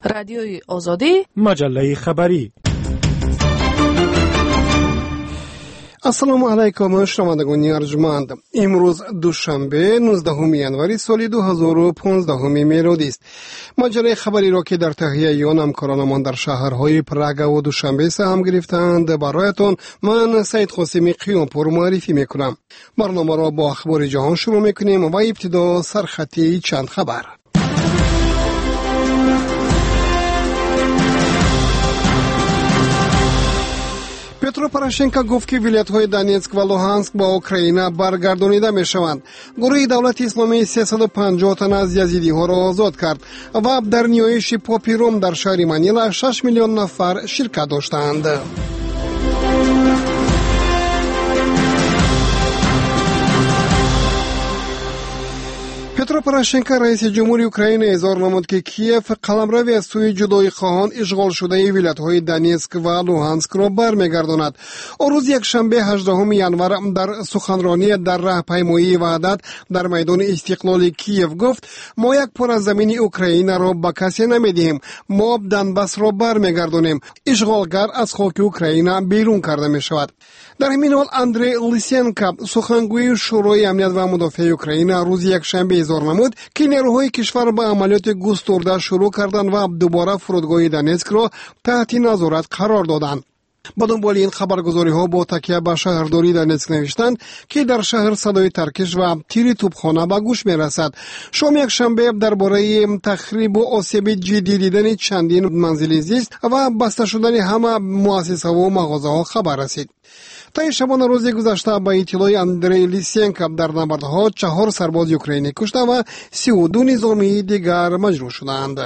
رادیوی آزادی، مجله خبری. السلام علیکم شنوندگان ارجمند. امروز دوشنبه 19 ینوری سال 2015 میلادی است. مجله خبری را که در تهیه آن همکارانمان در شهرهای پراگ و دوشنبه سهم گرفتند برایتان من سید قاسمی قیامپور معرفی میکنم. برنامه را با اخبار جهان شروع میکنیم و ابتدا سرخطی چند خبر. پترو پوراشنکو گفت که ولایت‌های دانیتسک و لوهانسک با اوکراین برگردانیده می‌شوند. گروه دولت اسلامی 350 تن از یزیدی‌ها را آزاد کرد و در نیایش پاپی روم در شهر منیلا 6 میلیون نفر شرکت داشتند. پترو پوراشنکو رئیس جمهوری اوکراین اظهار نمود که کیف قلمروی از سوی جدایی خواهان اشغال شده ولایت‌های دانیتسک و لوهانسک را برمیگرداند. او روز یکشنبه 18 ینور در سخنرانی در راهپیمایی وحدت در میدان استقلال کیف گفت: ما یک پر از زمین اوکراین را به کسی نمیدهیم، ما دنباس را برمیگردانیم. اشغالگر از خاک اوکراین بیرون کرده می شود. در همین حال اندری لیسینکو سخنگوی شورای امنیت و مدافع اوکراین روز یکشنبه اظهار نمود که نیروهای کشور به عملیات گسترده شروع کردند و دوباره فرودگاه دانیتسک را تحت نظارت قرار دادند. با دنبال این خبرگزاری ها با تکیه به شهرداری دانیتسک نوشتند که در شهر صدای ترکش و تیر توپخانه به گوش می رسد. شام یکشنبه درباره تخریب و آسیب جدی دیدن چندین منزل زیست و بسته شدن همه مؤسسه و مغازه ها خبر رسید. تا شبانه روز گذشته با اطلاع اندری لیسینکو در نبردها 4 سرباز اوکراینی کشته و 32 نظامی دیگر مجروح شدند.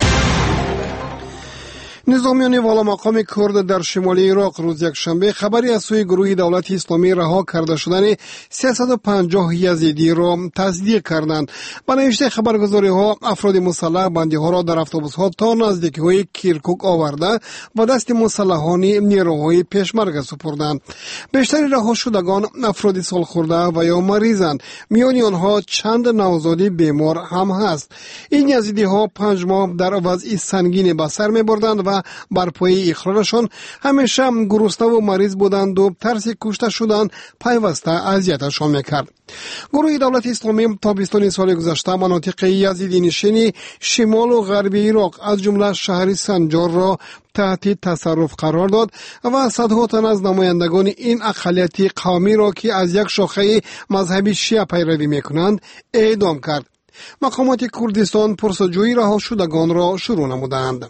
نظامیان والا مقام کرد در شمال عراق روز یکشنبه خبری از سوی گروه دولت اسلامی رها کرده شدن 350 یزیدی را تصدیق کردند. با نوشته خبرگزاری ها افراد مسلح بندی ها را در اتوبوس ها تا نزدیکی های کرکوک آورده و دست مسلحان نیروهای پیشمرگ سپردند. بیشتر رها شدگان افراد سالخورده و یا مریضند. میان آنها چند نوزادی بیمار هم هست. این یزیدی ها 5 ماه در وضع سنگین به سر می‌بردند و بر پای اقرارشان همیشه گرسنه و مریض بودند و ترس کشته شدن پیوسته اذیتشان میکرد. گروه دولت اسلامی تابستان سال گذشته مناطق یزیدی نشین شمال و غرب عراق از جمله شهر سنجار را تحت تصرف قرار داد و صدها تن از نمایندگان این اقلیت قومی را که از یک شاخه مذهبی شیعه پیروی میکنند اعدام کرد. مقامات کردستان پرسجویی رها شدگان را شروع نمودند.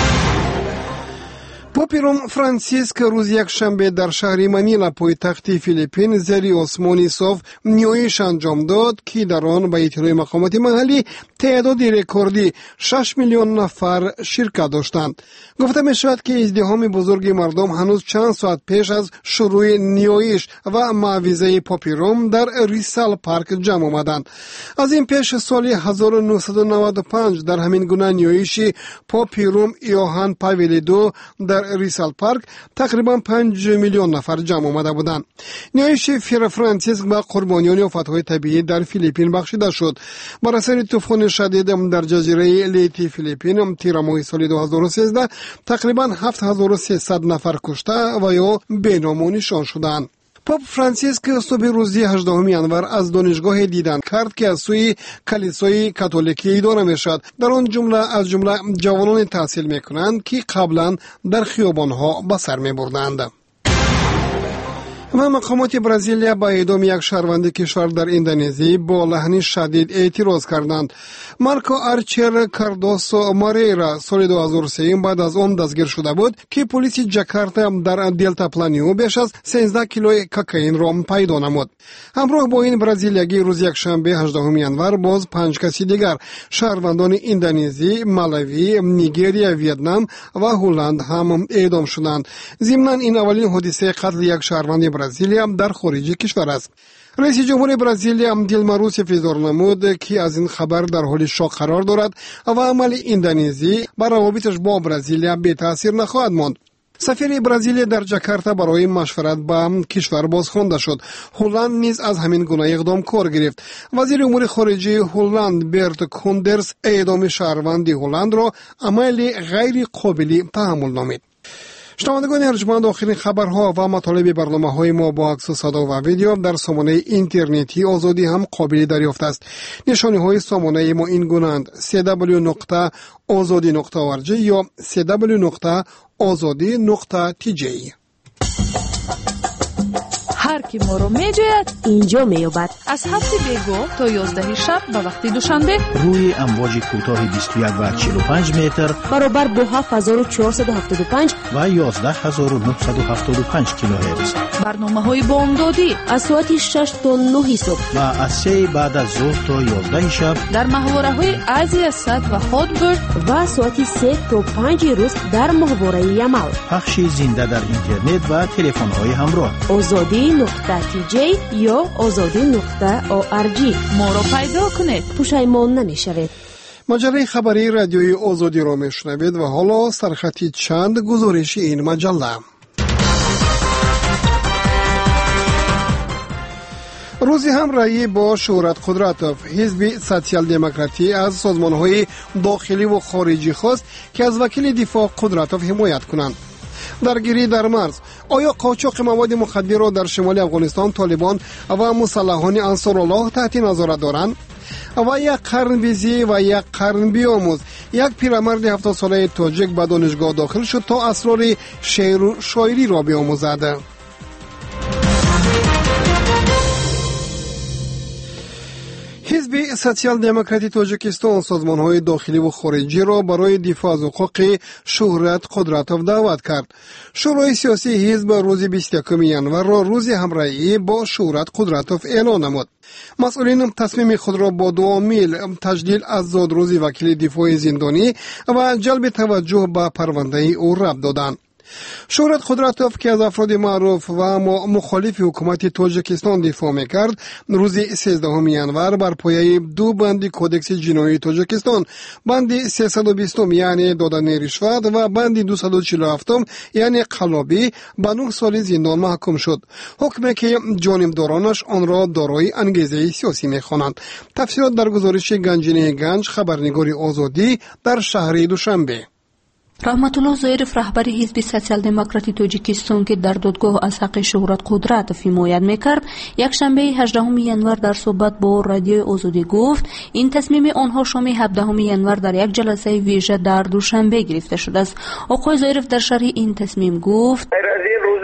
پاپ روم فرانسیسک روز یکشنبه در شهر منیلا پایتخت فیلیپین زیر آسمانی صاف نیایش انجام داد که در آن به اطلاع مقامات محلی تعداد رکوردی 6 میلیون نفر شرکت داشتند. گفته می شود که ازدحام بزرگ مردم هنوز چند ساعت پیش از شروع نیایش و معوضه پاپ روم در ریسال پارک جمع آمدند. از این پیش سال 1995 در همین گونه نیایش پاپ روم یوهان پاول دو در ریسال پارک تقریبا 5 میلیون نفر جمع آمده بودند. نیایش فرانسیسک به قربانیان آفت‌های طبیعی در فیلیپین بخشیده شد. بر اثر طوفان شدید در جزیره لیتی فیلیپین تیر ماه سال 2013 تقریبا 7300 نفر کشته و یا بینام نشان شدند. پاپ فرانسیسک صبح روز 18 ینور از دانشگاه دیدن کرد که از سوی کلیسای کاتولیکی اداره میشد. در آن از جمله جوانان تحصیل میکنند که قبلا در خیابانها به سر میبردند. و مقامات برزیلیا با اعدام یک شهروند کشور در اندونزی با لحن شدید اعتراض کردند. مارکو آرچر کاردوسو موریرا سال 2003 بعد از آن دستگیر شده بود که پلیس جاکارتا در دلتا پلانیو بیش از 13 کیلو کوکائین را پیدا نمود. همراه با این برزیلیایی روز یکشنبه 18 ینور باز 5 کسی دیگر شهروندان اندونزی، مالاوی، نیگریا، ویتنام و هلند هم اعدام شدند. ضمن این اولین حادثه قتل یک شهروند برزیلیا در خارج کشور است. رئیس جمهور برزیلیا دیلما روسف اظهار نمود که از این خبر در حال شوک قرار دارد و عمل اندونزی بر روابطش با برزیلیا بی تاثیر نخواهد ماند. سفیر برزیل در جاکارتا برای مشورت با کشور بازخوانده شد. هلند نیز از همین گونه اقدام کار گرفت. وزیر امور خارجه هلند برت کوندرز اعدام شهروند هلند را عمل غیر قابل تحمل نامید. شنوندگان ارجمند، آخرین خبرها و مطالب برنامه‌های ما با عکس و صدا و ویدیو در سامانه اینترنتی آزادی هم قابل دریافت است. نشانه‌های سامانه ما این گونه‌اند: www.azadi.org یا www.azadi.tj. هر کی ما رو می‌جوید اینجا می‌یابد. از 7 بیگاه تا 11 شب به وقت دوشنبه روی امواج کوتاه 21 و 45 متر برابر با 7475 و 11975 کیلوهرتز. برنامه‌های بامدادی از ساعت 6 تا 9 صبح و از 3 بعد از ظهر تا 11 شب در محوره‌های ازی اسد و هادبرد و ساعت 3 تا 5 روز در محوره یمال. پخش زنده در اینترنت و تلفن‌های همراه. azadi.tj یا azadi.org. ما رو پیدا کنید، پشیمان نمی‌شوید. مجله خبری رادیوی آزادی را میشنوید و حالا سرخطی چند گزارش این مجله. روزی همراهی با شهرت قدراتوف، حزب سوسیال دموکراتی از سازمان‌های داخلی و خارجی خواست که از وکیل دفاع قدراتوف حمایت کنند. درگیری در مرز: آیا قاچاق مواد مخدر را در شمال افغانستان طالبان و مسلحان انصارالله تحت نظارت دارند؟ و یک قرن بیزی و یک قرن بیاموز، یک پیرمرد 70 ساله تاجیک به دانشگاه داخل شد تا اسرار شعر و شاعری را بیاموزد. حزب سوسیال دموکراتی تاجیکستان سازمان‌های داخلی و خارجی را برای دفاع از حقوق شهرت قدراتوف دعوت کرد. شورای سیاسی حزب روز 21 ژانویه را روز همراهی با شهرت قدراتوف اعلان نمود. مسئولین تصمیم خود را با 2 عامل: تجلیل از زادروزی وکیل دفاع زندانی و جلب توجه به پرونده او ربط دادند. شهرت قدراتوف که از افراد معروف و مخالف حکومت تاجیکستان دفاع میکرد، روز 13 ژانویه بر پایه 2 بند کودکس جنایی تاجیکستان، بند 320 یعنی دادن رشوت و بند 247 یعنی قلابی، به 9 سال زندان محکوم شد. حکمی که جانبدارانش آن را دارای انگیزه سیاسی میخوانند. تفصیلات در گزارش گنجینه گنج، خبرنگار آزادی در شهر دوشنبه. رحمت الله ظریف رهبر حزب سوسیال دموکراتی تاجیکستان که در دادگاه از حق شهرت قدراتوف حمایت میکرد، یک شنبه 18 ژانویه در صحبت با رادیو آزادی گفت این تصمیم آنها شام 17 ژانویه در یک جلسه ویژه در دوشنبه گرفته شده است. آقای ظریف در شرح این تصمیم گفت: روز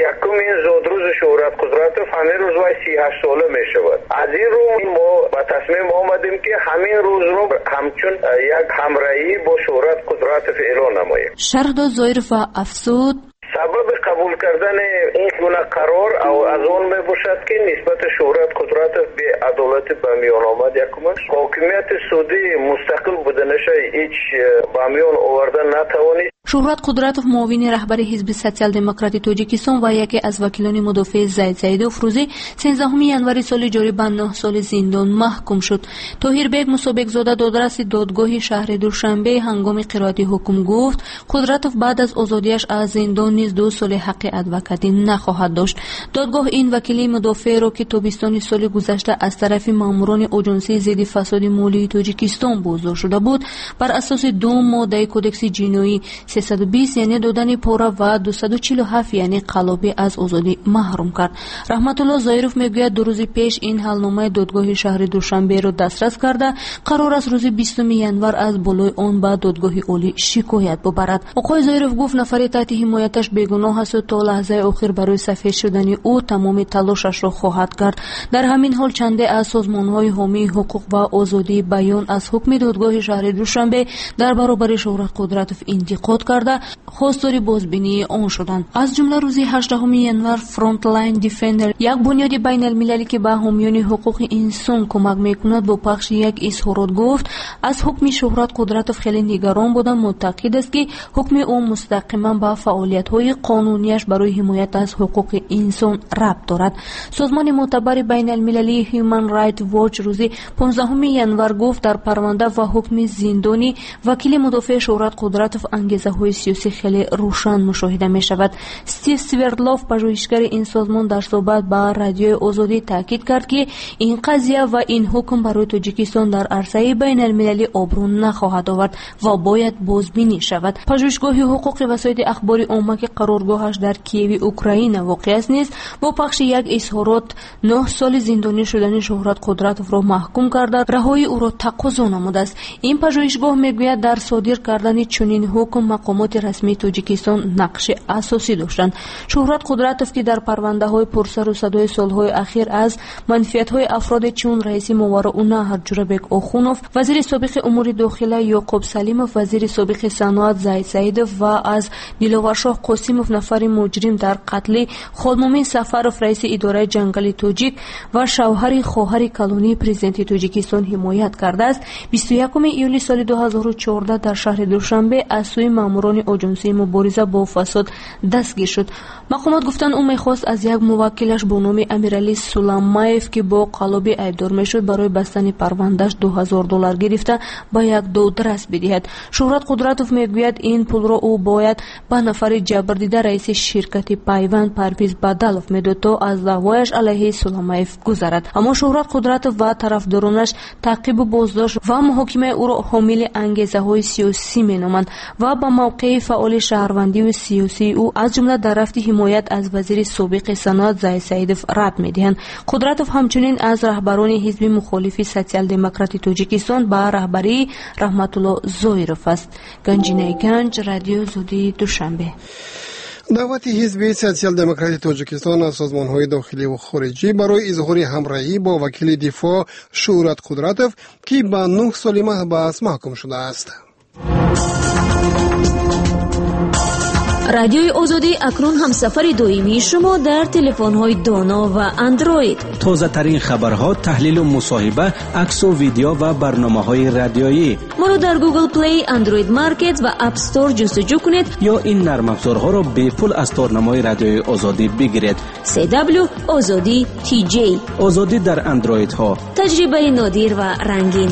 21 زادروز شهرت قدراتوف همین روز وای 38 ساله می شود. از این رو ما با تصمیم آمدیم که همین روز رو همچون یک همراهی با شهرت قدراتوف اعلان نماییم. شرح داد ظریف و افزود: سبب قبول کردن این گونه قرار او از اون می باشد که نسبت شهرت قدراتوف به عدالت به میان آمد. یکمش حاکمیت سودی مستقل بودنش هیچ به میان آوردن نتوانید. شهرت قدراتوف معاون رهبر حزب سوسیال دموکراتی تاجیکستان و یکی از وکیلان مدافع زیدوف روز 13 ژانویه سال جاری به 9 سال زندان محکوم شد. طاهر بیگ مسابق زاده دادرس دادگاه شهر دوشنبه هنگام قرائت حکم گفت قدراتوف بعد از آزادیش از زندان نیز 2 سال حق ادوکاتی نخواهد داشت. دادگاه این وکیل مدافع را که تابستان سال گذشته از طرف ماموران اجنسی ضد فساد مالی تاجیکستان بازداشت شده بود، بر اساس 2 ماده کودکس جنایی 320 یعنی دادن پاره و 247 یعنی قلابی از آزادی محروم کرد. رحمت الله ظریف میگوید 2 روز پیش این حلنامه دادگاه شهر دوشنبه را دسترس کرده قرار است روز 20 ژانویه از بالای آن به دادگاه عالی شکایت ببرد. آقای ظریف گفت نفر تحت حمایتش بیگناه است و تا لحظه آخر برای سفید شدن او تمام تلاشش را خواهد کرد. در همین حال چنده از سازمان‌های حامی حقوق و آزادی بیان از حکم دادگاه شهر دوشنبه در برابر شهرت قدراتوف انتقاد کرده خواستار بازبینی آن شدند. از جمله روز 18 ژانویه فرانت لاین دیفندر، یک بنیاد بین المللی که به حامیان حقوق انسان کمک میکند، با پخش یک اظهارات گفت از حکم شهرت قدراتوف خیلی نگران بودند. معتقد است که حکم او مستقیما به فعالیت‌های قانونیش برای حمایت از حقوق انسان ربط دارد. سازمان معتبر بین المللی هیومن رایت واچ روز 15 ژانویه گفت در پرونده و حکم زندانی وکیل مدافع شهرت قدراتوف انگیزه آینده‌های سیاسی خیلی روشن مشاهده می‌شود. استیو سوردلوف پژوهشگر این سازمان در صحبت با رادیوی آزادی تاکید کرد که این قضیه و این حکم برای تاجیکستان در عرصه بین‌المللی آبرو نخواهد آورد و باید بازبینی شود. پژوهشگاه حقوق وسایل اخبار عامه که قرارگاهش در کییو اوکراین واقع است نیز با پخش یک اظهارات 9 سال زندانی شدن شهرت قدرتوف را محکوم کرده رهایی او را تقاضا نموده است. این پژوهشگاه میگوید در صادر کردن چنین حکم مقامات رسمی تاجیکستان نقش اساسی داشتند. شهرت قدرتوف که در پرونده‌های پرسر و صدای سال‌های اخیر از منفیت‌های افراد چون رئیس موارئونه هرجوربک آخونوف، وزیر سابق امور داخله یعقوب سلیموف، وزیر سابق صنعت زید سعیدوف و از دلاورشاه قاسیموف نفر مجرم در قتل خالمومین سفروف رئیس اداره جنگل تاجیک و شوهر خواهر کلونی پرزیدنت تاجیکستان حمایت کرده است. 21 ایولی سال 2014 در شهر دوشنبه از سوی ماموران آژانسی مبارزه با فساد دستگیر شد. مقامات گفتند او می‌خواست از یک موکلش با نام امیرعلی سولامایف که با قلابی ایبدار میشد برای بستن پروندهش $2000 گرفته با یک دادرس بدهد. شهرت قدرتوف میگوید این پول را او باید به نفر جبردیده رئیس شرکت پیوند پرویز بدلوف میداد تا از دعوایش علیه سولامایف گذرد. اما شهرت قدرتوف و طرفدارانش تعقیب و بازداشت و محاکمه او را حامل انگیزه‌های سیاسی مینامند و با موقع فعال شهروندی و سیاسی او از جمله در رفت حمایت از وزیر سابق صنعت زید سعیدوف رد می‌دهند. قدرتوف همچنین از رهبران حزب مخالف سوسیال دموکرات تاجیکستان با رهبری رحمت الله زویروف است. گنجینه گنج، رادیو آزادی، دوشنبه. دعوت حزب سوسیال دموکرات تاجیکستان از سازمان‌های داخلی و خارجی برای اظهار همراهی با وکیل دفاع شهرت قدرتوف که به 9 سال محبس محکوم شده است. رادیوی آزادی اکنون هم سفر دائمی شما در تلفن‌های دانا و اندروید. تازه ترین خبرها، تحلیل و مصاحبه، عکس و ویدیو و برنامه‌های رادیویی. ما رو در گوگل پلی، اندروید مارکت و اپ استور جستجو کنید یا این نرم افزارها را به پول از تارنمای رادیوی آزادی بگیرید. CW آزادی TJ. آزادی در اندروید ها. تجربه نادر و رنگین.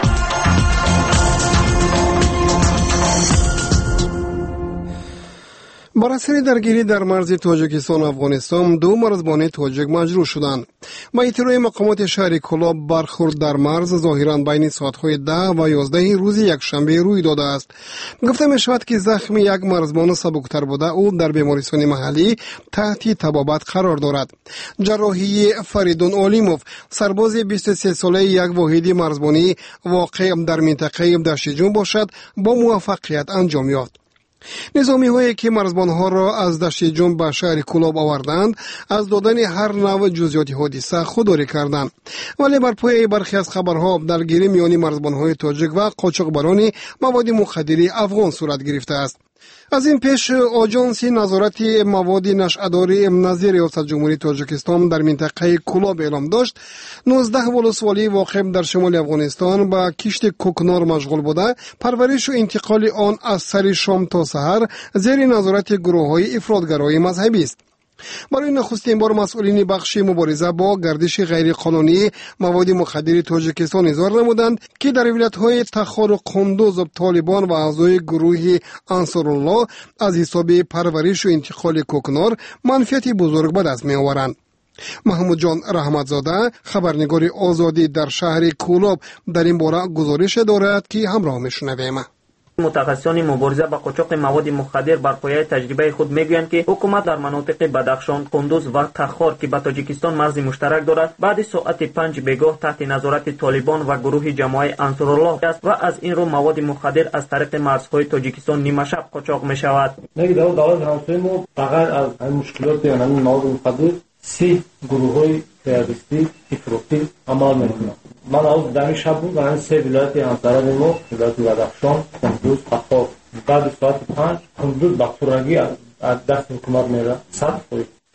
بر اثر درگیری در مرز تاجیکستان و افغانستان 2 مرزبان تاجیک مجروح شدند. با اطلاع مقامات شهر کلاب برخورد در مرز ظاهراً بین ساعت‌های 10 و 11 روز یکشنبه روی داده است. گفته می‌شود که زخم یک مرزبان سبکتر بوده او در بیمارستان محلی تحت طبابت قرار دارد. جراحی فریدون علیموف، سرباز 23 ساله یک واحد مرزبانی واقع در منطقه دشتیجون باشد، با موفقیت انجام یافت. نظامی‌هایی که مرزبان‌ها را از دشتیجون به شهر کلاب آوردند از دادن هر نوع جزئیات حادثه خودداری کردند، ولی بر پایه برخی از خبرها درگیری میان مرزبان‌های تاجیک و قاچاقبران مواد مخدر افغان صورت گرفته است. از این پیش آژانس نظارت مواد نشأه‌دار نظیر ریاست جمهوری تاجیکستان در منطقه کلاب اعلام داشت 19 ولسوالی واقع در شمال افغانستان با کشت کوکنار مشغول بوده، پرورش و انتقال آن از سر شام تا سحر زیر نظارت گروه‌های افراطگرای مذهبی است. برای نخستین بار مسئولین بخش مبارزه با گردش غیرقانونی مواد مخدر تاجیکستان اظهار نمودند که در ولایت‌های تخار و قندوز طالبان و اعضای گروه انصارالله از حساب پرورش و انتقال کوکنار منفعت بزرگ به دست می‌آورند. محمود جان رحمتزاده، خبرنگار آزادی در شهر کولاب، در این باره گزارش دارد که همراه می‌شنویم. متخصصان مبارزه با قاچاق مواد مخدر بر پایه تجربه خود میگویند که حکومت در مناطق بدخشان، قندوز و تخار که با تاجیکستان مرز مشترک دارد بعد ساعت 5 بگاه تحت نظارت طالبان و گروه جماعه انصارالله است و از این رو مواد مخدر از طریق مرزهای تاجیکستان نیمه شب قاچاق می شود. نگه دولت همسایمون فقط از این مشکلات یا همین مواد مخدر 3 گروه‌های تروریستی افراطی عمل میکنند. من از دمی شب بود و این 3 ولایت همسایه ما ولایت بدخشان، قندوز، تخار بعد ساعت 5 قندوز به پرگی از دست حکومت میره. 100%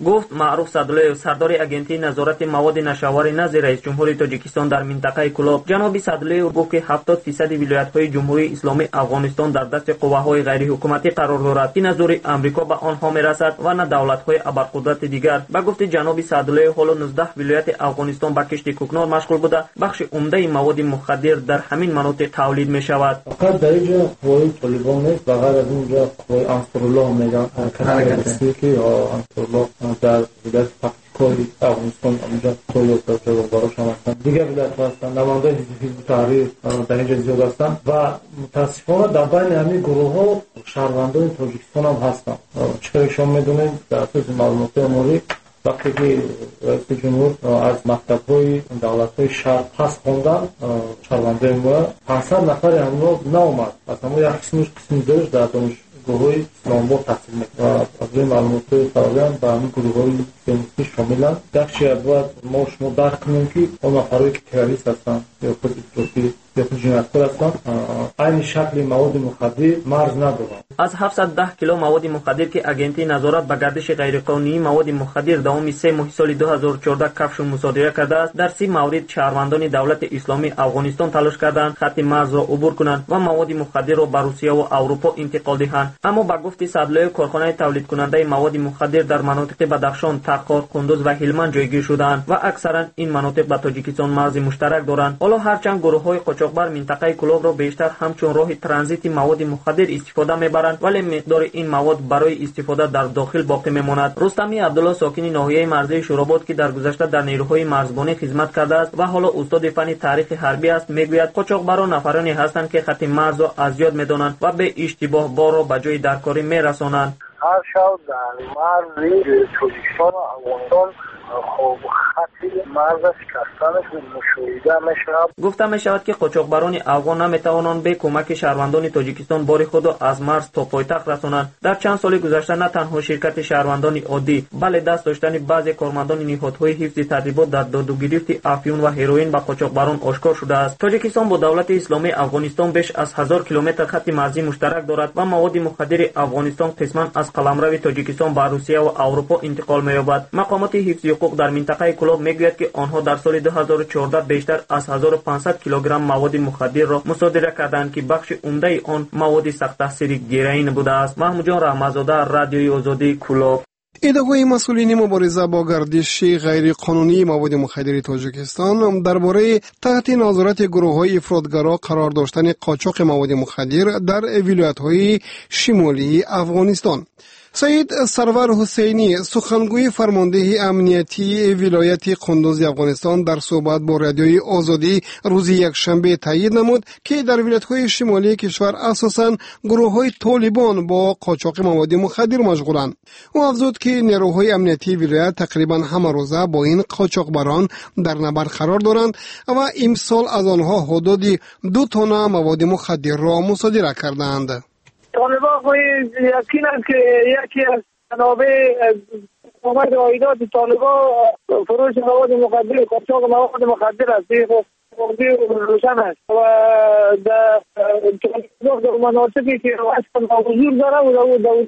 گفت معروف سعدالله سردار اگنتی نظارت مواد نشاور نزد رئیس جمهوری تاجیکستان در منطقه کلاب. جناب سعدالله گفت که 70% ولایت‌های جمهوری اسلامی افغانستان در دست قواهای غیر حکومتی قرار دارد که نظر آمریکا به آنها میرسد و نه دولت‌های ابرقدرت دیگر. با گفت جناب سعدالله حالا 19 ولایت افغانستان با کشت کوکنار مشغول بوده، بخش عمده مواد مخدر در همین مناطق تولید می‌شود. فقط در اینجا قوای طالبان نیست، بغیر از اونجا قوای انصارالله میگن حرکتی که انصارالله در ولایت پکتیکای افغانستان اونجا توی براش هم هستن، دیگر ولایت هستن، نماینده حزب تحریر در اینجا زیاد هستن و متاسفانه در بین همین گروه ها شهروندان تاجیکستان هم هستن. چرا شما میدونید در اساس معلومات اموری وقتی که رئیس جمهور از مکتب‌های دولت‌های شرق پس خوندن شهروندان ما 500 نفر همون نامد، اصلا یک قسم دیگه در دانشگاه‌های اسلام آباد تحصیل می‌کنه و از این معلومات فراوان به همین گروه‌های سیاسی شاملن. بخشی از ما شما درک کنیم که اون افرادی که تروریست هستن یا خود افراطی یا خود جنایتکار هستن این شکل مواد مخدر مرز ندارن. از 710 کیلو مواد مخدر که اگنتی نظارت به گردش غیرقانونی مواد مخدر دوام 3 ماه سال 2014 کشف و مصادره کرده است، در 30 مورد شهروندان دولت اسلامی افغانستان تلاش کردند خط مرز را عبور کنند و مواد مخدر را به روسیه و اروپا انتقال دهند. اما با گفت سعدالله کارخانه تولید کننده مواد مخدر در مناطق بدخشان، تخار، کندوز و هلمند جایگیر شدند و اکثرا این مناطق با تاجیکستان مرز مشترک دارند. حالا هرچند گروه‌های قاچاقبر منطقه کلاب را بیشتر همچون راه ترانزیت مواد مخدر استفاده می‌برند، ولی مقدار این مواد برای استفاده در داخل باقی می‌ماند. رستمی عبدالله ساکن ناحیه مرزی شوراباد که در گذشته در نیروهای مرزبانی خدمت کرده است و حالا استاد فن تاریخ حربی است، میگوید قاچاقبران نفرانی هستند که خط مرز را از یاد می‌دانند و به اشتباه بار را به جای درکاری می‌رسانند. هر شب در مرز تاجیکستان و افغانستان خط مرز شکستنش مشاهده می‌شود. گفته می‌شود که قاچاقبران افغان نمی‌توانند به کمک شهروندان تاجیکستان بار خود را از مرز تا پایتخت رسانند. در چند سال گذشته نه تنها شرکت شهروندان عادی بلکه دست داشتن بعضی کارمندان نهادهای حفظ تدریبات در داد و گرفت افیون و هروئین با قاچاقبران آشکار شده است. تاجیکستان با دولت اسلامی افغانستان بیش از 1000 کیلومتر خط مرزی مشترک دارد و مواد مخدر افغانستان قسماً از قلمرو تاجیکستان به روسیه و اروپا انتقال می‌یابد. مقامات حفظ حقوق در منطقه کلاب میگوید که آنها در سال 2014 بیشتر از 1500 کیلوگرم مواد مخدر را مصادره کردند که بخش عمده آن مواد سخت تاثیر گرین بوده است. محمود جان رحمت‌زاده، رادیوی آزادی کلاب. ادعای مسئولین مبارزه با گردش غیر قانونی مواد مخدر تاجیکستان درباره تحت نظارت گروه‌های افراطگرا قرار داشتن قاچاق مواد مخدر در ولایت‌های شمالی افغانستان. سید سرور حسینی سخنگوی فرمانده امنیتی ولایت کندوز افغانستان در صحبت با رادیوی آزادی روز یکشنبه تایید نمود که در ولایت‌های شمالی کشور اساساً گروه‌های طالبان با قاچاق مواد مخدر مشغولند. او افزود که نیروهای امنیتی ولایت تقریباً همه روزه با این قاچاقبران در نبرد قرار دارند و امسال از آنها حدود 2 تن مواد مخدر را مصادره کردند. طالبان یقین است که یکی از منابع حکومت عایدات طالبان فروش مواد مخدر، قاچاق مواد مخدر است. این روشن است و در مناطقی که اصلا حضور داره و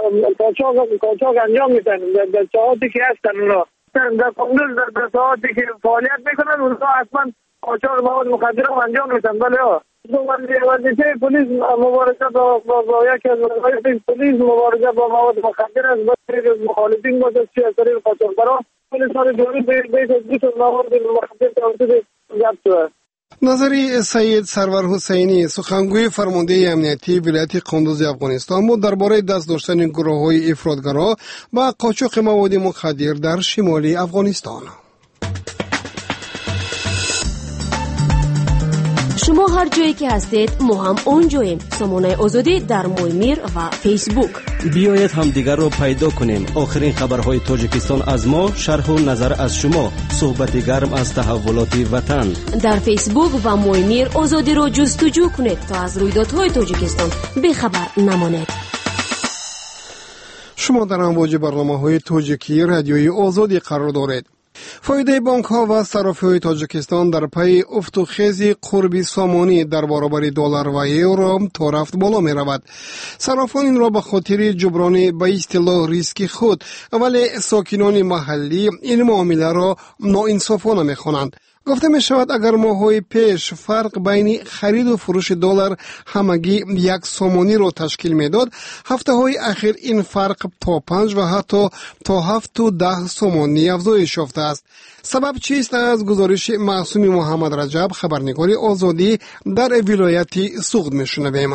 قاچاق انجام میدن در ساعاتی که هستن اونا در کندوز در ساعاتی که فعالیت میکنن اونها اصلا قاچاق مواد مخدر رو انجام میدن. بله وظیفه پلیس مبارزه با یکی از وظایف پلیس مبارزه با مواد مخدر است. باید مخالفین باشد چی از طریق قاچاقبران پلیس ها جوری بیش از 2 تن مواد مخدر توسط ضبط شده. نظری سید سرور حسینی سخنگوی فرمانده امنیتی ولایت کندوز افغانستان بود درباره دست داشتن گروه‌های افراطگرا با قاچاق مواد مخدر در شمالی افغانستان. شما هر جایی که هستید ما هم اونجاییم. سامانه آزادی در مویمیر و فیسبوک. بیایید هم دیگر رو پیدا کنیم. آخرین خبرهای تاجیکستان از ما، شرح و نظر از شما، صحبت گرم از تحولات وطن. در فیسبوک و مویمیر آزادی رو جستجو کنید تا از رویدادهای تاجیکستان بیخبر نمانید. شما در امواج برنامه‌های تاجیکی رادیوی آزادی قرار دارید. فایده بانک ها و صرافی تاجیکستان در پی افت و خیز قربی سامانی در برابر دلار و یورو تا رفت بالا می رود. صرافان این را به خاطر جبران به اصطلاح ریسک خود، ولی ساکنان محلی این معامله را ناانصافانه می خوانند. گفته می شود اگر ماه‌های پیش فرق بین خرید و فروش دلار همگی 1 سامانی را تشکیل می داد، هفته های اخیر این فرق تا 5 و حتی تا 7 و 10 سامانی افزایش یافته است. سبب چیست؟ از گزارش معصوم محمد رجب، خبرنگار آزادی در ولایت سوغد می شنویم.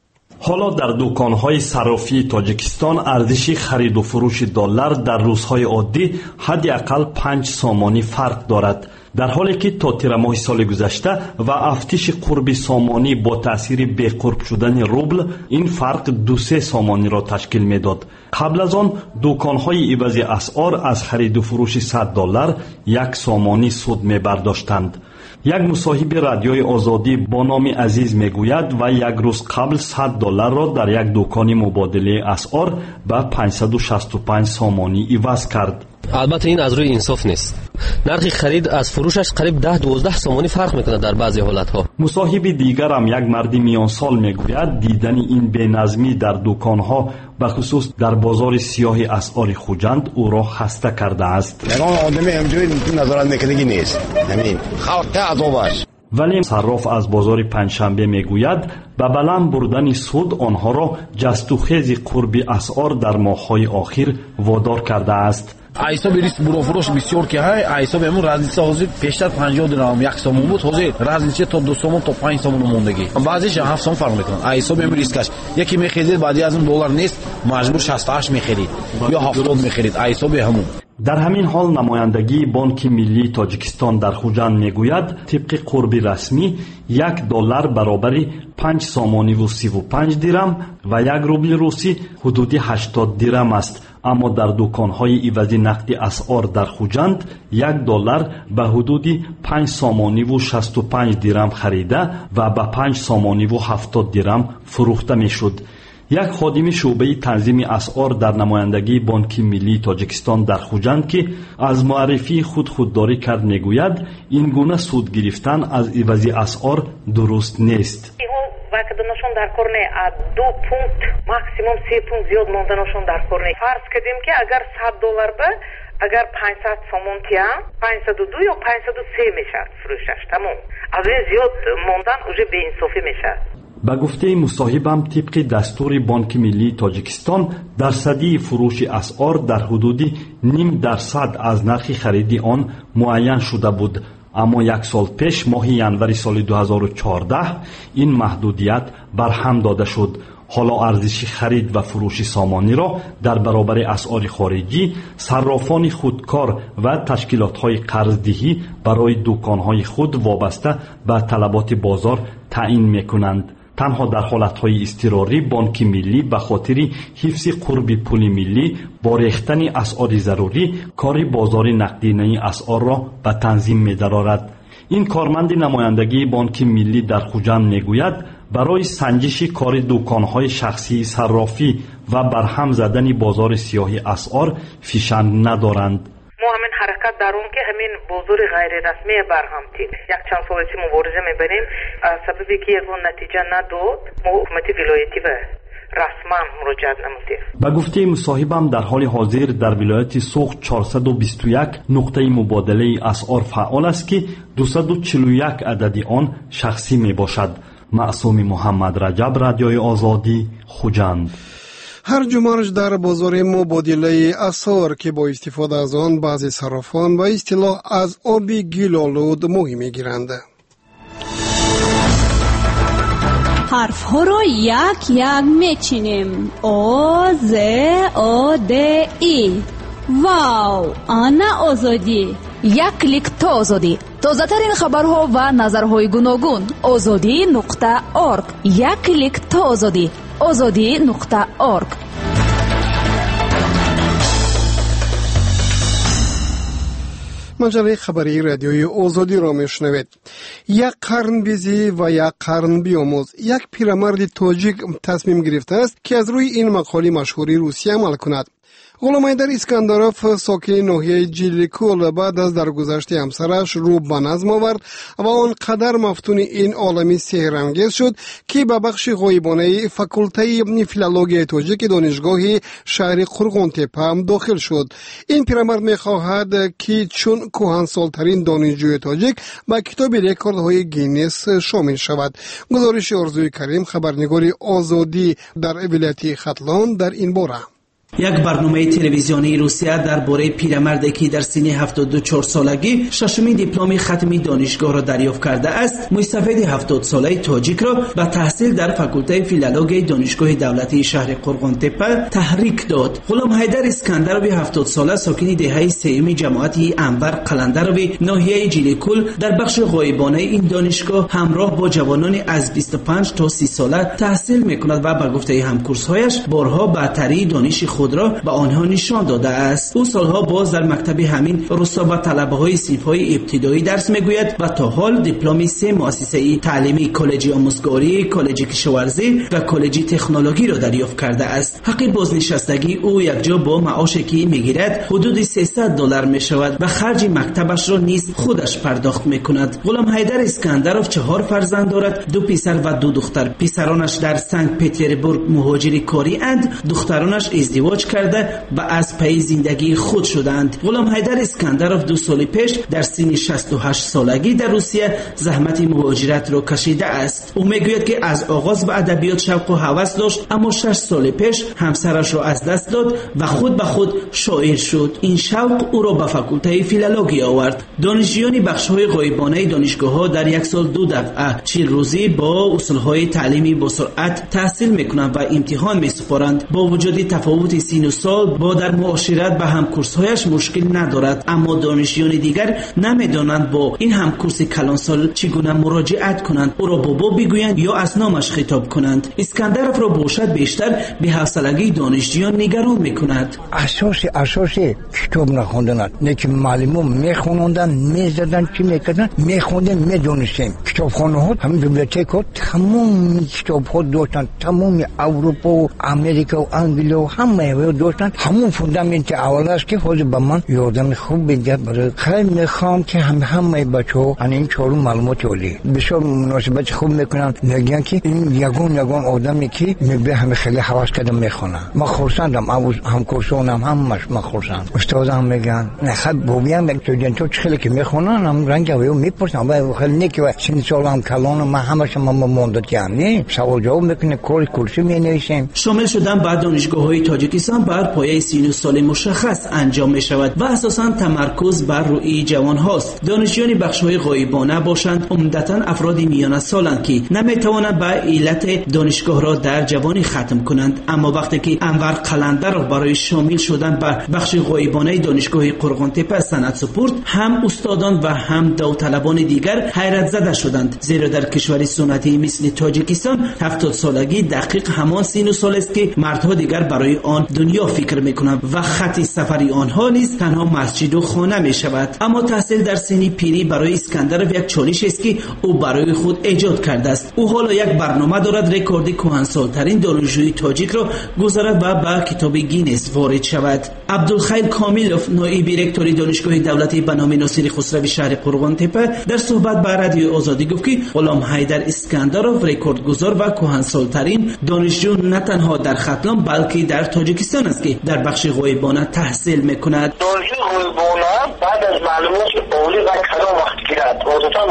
حالا در دکان‌های صرافی تاجیکستان ارزش خرید و فروش دلار در روزهای عادی حداقل 5 سامانی فرق دارد، در حالی که تا تیر ماه سال گذشته و افزایش قربی سامانی با تأثیر بی‌قرب شدن روبل این فرق 2-3 سامانی را تشکیل می‌داد. قبل از آن دکان‌های عوض اسعار از خرید و فروش 100 دلار 1 سامانی سود می‌برداشتند. یک مصاحب رادیوی آزادی با نام عزیز میگوید و یک روز قبل 100 دلار را در یک دکان مبادله اسعار به 565 سامانی عوض کرد. البته این از روی انصاف نیست. نرخ خرید از فروشش قریب 10-12 سامانی فرق میکنه در بعضی حالتها. مصاحب دیگر هم یک مرد میان سال میگوید دیدن این بینظمی در دکانها به خصوص در بازار سیاه اسعار خوجند او را خسته کرده است. یگان آدمی همجوری نظارت میکنگی نیست. همین خلق عذابش. ولی صراف از بازار پنجشنبه میگوید به بلند بردن سود آنها را جستوخیز قربی اسعار در ماه‌های آخر وادار کرده است. حساب ریسک برو فروش بسیار که های حساب همون رزنیسه حاضر پیشتر 50 درهم 1 سوم بود، حاضر رزنیسه تا 2 سوم تا 5 سوم موندگی، بعضیش 7 سوم فرق میکنه. حساب همون ریسکش یکی میخرید بعدی از اون دلار نیست مجبور 68 میخرید یا 70 میخرید. حساب همون. در همین حال نمایندگی بانک ملی تاجیکستان در خوجند میگوید طبق قربی رسمی 1 دلار برابر 5 سامانی و 35 درم و 1 روبل روسی حدود 80 درم است. اما در دکان‌های عوضی نقدی اسعار در خوجند 1 دلار به حدود 5 سامانی و 65 درم خریده و به 5 سامانی و 70 درم فروخته میشد. یک خادم شعبه تنظیم اسعار در نمایندگی بانک ملی تاجیکستان در خوجند که از معرفی خودداری کرد میگوید این گونه سود گرفتن از عوضی اسعار درست نیست. وقتشون در کار نه 2 پونت ماکسیموم 3 پونت زیاد موندنشون در کار نه. فرض کردیم که اگر 100 دلار به اگر 500 سومون تیا 502 یا 503 میشه فروشش تمام. از این زیاد موندن اوجه به انصافی میشه. به گفته مصاحبم طبق دستور بانک ملی تاجیکستان درصدی فروش اسعار در حدود 0.5% از نرخ خریدی آن معین شده بود، اما 1 سال پیش ماه ینوری سال 2014 این محدودیت برهم داده شد. حالا ارزش خرید و فروش سامانی را در برابر اسعار خارجی صرافان خودکار و تشکیلات‌های قرض‌دهی برای دکان‌های خود وابسته به طلبات بازار تعیین می‌کنند. تنها در حالتهای اضطراری بانک ملی به خاطر حفظ قرب پول ملی با ریختن اسعار ضروری کار بازار نقدینگی اسعار را به تنظیم می‌دارد. این کارمند نمایندگی بانک ملی در خوجند میگوید برای سنجش کار دکان‌های شخصی صرافی و برهم زدن بازار سیاه اسعار فیشنگ ندارند. ما همین حرکت در اون که همین بازار غیر رسمی برهم تید یک چند سالسی مبارزه میبریم سببی که از اون نتیجه نداد ما حکومت ولایتی به رسما مراجعت نمودیم. به گفته مصاحبم در حال حاضر در ولایت سوغد 421 نقطه مبادله اسعار فعال است که 241 عددی آن شخصی می باشد. معصوم محمد رجب، رادیوی آزادی، خوجند. هر جمعه در بازار مبادله اسعار که با استفاده از آن بعضی صرافان و اصطلاح از آبی گیل‌آلود ماهی میگیرند. حرف ها را یک یک میچینیم. آ ز آ د ای. واو، آنا آزادی. یک کلیک تا آزادی. تازه ترین خبرها و نظرهای گوناگون. azadi.org. یک کلیک تا آزادی. azadi.org. مجله خبری رادیوی آزادی را میشنوید. 1 قرن بیزی و 1 قرن بیاموز. یک پیرمرد تاجیک تصمیم گرفته است که از روی این مقاله مشهوری روسیه عمل کند. غلام حیدر اسکندرов ساکن ناحیه جیلیکول بعد از درگذشت همسرش رو به نظم آورد و آنقدر مفتون این عالم سحرانگیز شد که به بخش غایبانه فاکولته فیلولوژی تاجیک دانشگاه شهر قرغن‌تپه هم داخل شد. این پیرمرد می‌خواهد که چون کهنسال‌ترین دانشجوی تاجیک به کتاب رکوردهای گینس شامل شود. گزارش آرزوی کریم، خبرنگار آزادی در ولایت ختلان در این باره. یک برنامه تلویزیونی روسیه درباره پیرمردی که در سن 74 سالگی ششمین دیپلم ختمی دانشگاه را دریافت کرده است، مستفید 70 ساله تاجیک را به تحصیل در فاکولته فیلولوژی دانشگاه دولتی شهر قرغن‌تپه تحریک داد. غلام حیدر اسکندرov 70 ساله ساکن دهه سوم جماعت انور قلندرov ناحیه جیلیکول در بخش غایبانه این دانشگاه همراه با جوانان از 25 تا 30 ساله تحصیل می‌کند و به گفته همکورس‌هایش بارها برتری دانش خود را به آنها نشان داده است. او سالها باز در مکتب همین روستا با طلبه‌های صنف‌های ابتدایی درس می‌گوید و تا حال دیپلم 3 مؤسسه تعلیمی کالج آموزگاری، کالج کشاورزی و کالج تکنولوژی را دریافت کرده است. حق بازنشستگی او یکجا با معاشی که می‌گیرد حدود $300 می‌شود و خرج مکتبش را نیز خودش پرداخت می‌کند. غلام حیدر اسکندرov 4 فرزند دارد، 2 پسر و 2 دختر. پسرانش در سنت پترزبورگ مهاجر کاری اند، دخترانش ازدواج کرده و از پی زندگی خود شدند. غلام حیدر اسکندرov 2 سال پیش در سن 68 سالگی در روسیه زحمت مهاجرت را کشیده است. او میگوید که از آغاز به ادبیات شوق و هوس داشت، اما 6 سال پیش همسرش را از دست داد و خود به خود شاعر شد. این شوق او را به فاکولته فیلولوژی آورد. دانشجویان بخش‌های غایبانه دانشگاه‌ها در یک سال 2 دفعه 40 روزی با اصول‌های تعلیمی با سرعت تحصیل می‌کنند و امتحان می‌سپارند. با وجود تفاوت سن و سال با در معاشرت به همکورس‌هایش مشکل ندارد، اما دانشجویان دیگر نمی‌دانند با این همکورس کلانسال چگونه مراجعت کنند، او را بابا بگویند یا از نامش خطاب کنند. اسکندرov را باشد بیشتر به حوصلگی دانشجویان نگران می‌کند. اساس کتاب نخوندن، نه که معلمون می‌خوندن، می‌زدن، چی می‌کردن، می‌خوندن، می‌دونستیم. کتابخانه‌ها همین بیبلیوتک‌ها تمام کتاب‌ها داشتن، تمام اروپا و امریکا و انگلیس و همه داشتن. همون فوندامنت اول است که خود به من یادم خوب بگه. برای خیلی میخوام که همه بچه‌ها این چهار معلومات ولی بسیار مناسبت خوب میکنن. میگن که این یگان آدمی که میگه همه خیلی حواس کردم میخونه. ما خرسندم، همکورسانم همش ما خرسند. استادم میگن نه خب بویم تو خیلی که میخونن هم رنگ و میپرسن و خیلی نیکه سن سالم کلان ما همش ما موندت یعنی سوال جواب میکنه، کورسی مینویسیم. شامل شدن بعد دانشگاه‌های تاجیکستان بر پایه سن و سال مشخص انجام می شود و اساساً تمرکز بر روی جوان هاست. دانشجویان بخش‌های غایبانه باشند عمدتاً افراد میانه سالند که نمی توانند به علت دانشگاه را در جوانی ختم کنند، اما وقتی که انور قلندر برای شامل شدن به بخش غایبانه دانشگاه قرغن‌تپه سند سپرد، هم استادان و هم داوطلبان دیگر حیرت زده شدند، زیرا در کشور سنتی مثل تاجیکستان 70 سالگی دقیق همان سن و سال است که مردها دیگر برای آن دنیا فکر میکنند و خط سفری آنها نیز تنها مسجد و خانه می شود. اما تحصیل در سن پیری برای اسکندرov یک چالش است که او برای خود ایجاد کرده است. او حالا یک برنامه دارد رکورد کهنسالترین دانشجوی تاجیک را گذارد و به کتاب گینس وارد شود. عبدالخیر کامیلوف نایب رکتور دانشگاه دولتی به نام ناصر خسروی شهر قرغن‌تپه در صحبت با رادیو آزادی گفت که غلام حیدر اسکندرov رکوردگذار و کهنسالترین دانشجو نه تنها در ختلان بلکه در تاجیکستان است که در بخش غایبانه تحصیل میکند. دانشجو غایبانه بعد از معلومات اولی و کلام وقت گیرد. عادتا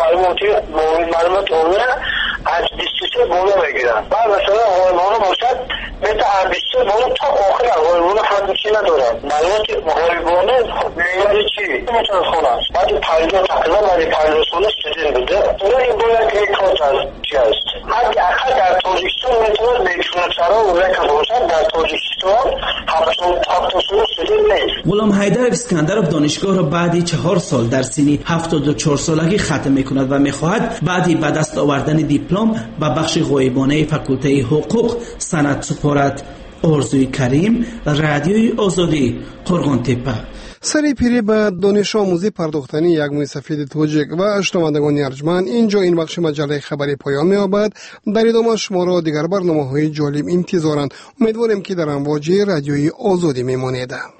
معلومات اولی از 23 بالا میگیرن. بعد مثلا غایبانه باشد مثل از 23 بالا تا آخر غایبانه همیشه ندارن. معلومات غایبانه میگه چی؟ میتونه خونه است. بعد 50 تقریبا بعد 50 سال استودنت بوده. اونا این باید که یک کار چی است. حتی اخر در تاجیکستان میتونه بیشتر چرا و رکا باشد. در تاجیکستان 70 سال استودنت نیست. غلام حیدر اسکندرov دانشگاه را بعد 4 سال در سن 74 سالگی ختم میکند و میخواهد بعد به دست آوردن دیپلم به بخش غایبانه فاکولته حقوق سند سپارد. орзуи карим, радиои озодӣ, қурғонтепа. سری پیری به دانش آموزی پرداختنی یک موی سفید توجیک و شنوندگان ارجمند، اینجا این بخش مجله خبری پایان می‌یابد. در ادامه شما را دیگر برنامه‌های جالب انتظارند. امیدواریم که در امواج رادیوی آزادی میمانید.